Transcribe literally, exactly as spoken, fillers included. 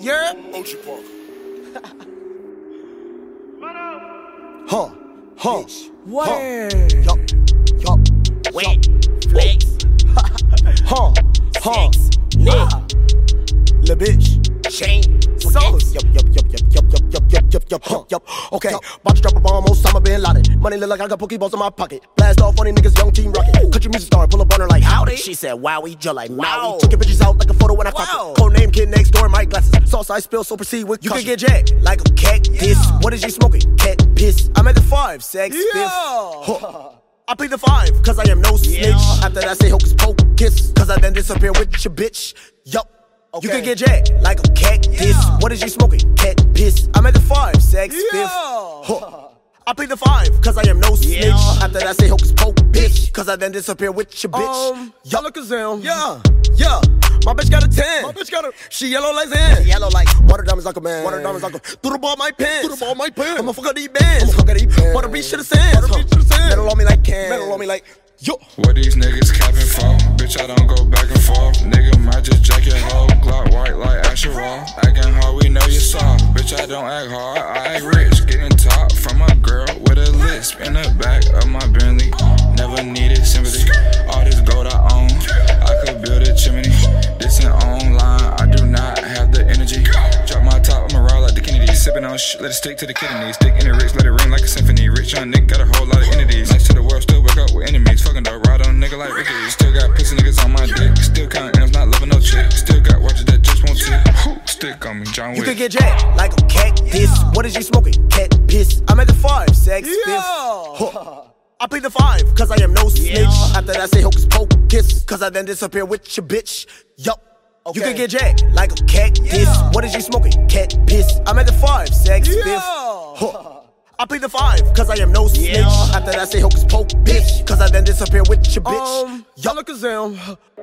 Yeah. Ocean Park. Huh. Huh. Where? Yup. Yup. Wet. Flex. Huh. Huh. Nick. Le bitch. Chain. Sauce. Yup, yup, yup, yup, yup, yup, yup, yup, yup, yup, yup, yup. Okay, about to drop a bomb, Osama bin Laden. Money look like I got Pokeballs in my pocket. Blast off funny niggas, young team rocket. Country music star, pull up on her like howdy. She said, wowie, just like Wow. Maui. Taking bitches out like a photo when I crop Wow. it. Code name kid next door, my glasses. Sauce I spill, so proceed with caution. You can get jacked like a cactus. Yeah. What is you smoking? Cat piss. I'm at the five, sex, Yeah. fifth. Huh. I plead the five, cause I am no snitch. Yeah. After that, I say hocus pocus, cause I then disappear with your bitch. Yup. You Okay. can get jacked like a cactus. Yeah. What is you smoking? Cat piss. I'm at the five, sex, Yeah. fifth. Huh. I plead the five, cause I am no snitch. Yeah. After that, I say hocus pocus, cause I then disappear with your bitch. Um, Yalakazam. Yeah, yeah. My bitch got a ten. My bitch got a- She yellow like Zan. Yellow like Water diamonds like a man. Water diamonds like a- Through the ball my pants. Through the ball my pants. I'ma fuck up these bands. I'ma fuck up these bands. Water beach to the sands. Water beach to the sands. Metal on me like cans. Metal on me like- yo. What these niggas capping for? Bitch, I don't go back and forth. Nigga might just jack your hoe. Glock white like Asher Raw. Acting hard, we know you soft. Bitch, I don't act hard, I act rich. Getting top from a girl with a lisp in the back of my Bentley. Never needed sympathy. All this gold I own, I could build a chimney. This ain't online, I do not have the energy. Drop my top, I'ma ride like the Kennedy. Sipping on shit, let it stick to the kidneys. Stick in the rich, let it ring like a symphony. Rich young nigga got a whole lot of entities. Next to the world, still wake up with enemies. Fucking dog, ride on a nigga like Ricky. Still got pussy niggas on my dick. Still counting M's, not loving no chick. Still got watches that just won't tick. Whew, stick on me, John Wick. You can get jacked like a cactus. What is you smoking? Cat piss. I'm at the five, sex, Yeah. fifth. Huh. I plead the five, cause I am no snitch. Yeah. After that, I say hocus pocus, cause I then disappear with your bitch. Yup. You Okay. can get jacked like a cactus. Yeah. What is you smoking? Cat piss. I'm at the five, sex, Yeah. fifth. Huh. I plead the five, cause I am no snitch. Yeah. After that, I say hocus pocus, cause I then disappear with your bitch. Um, Yalakazam.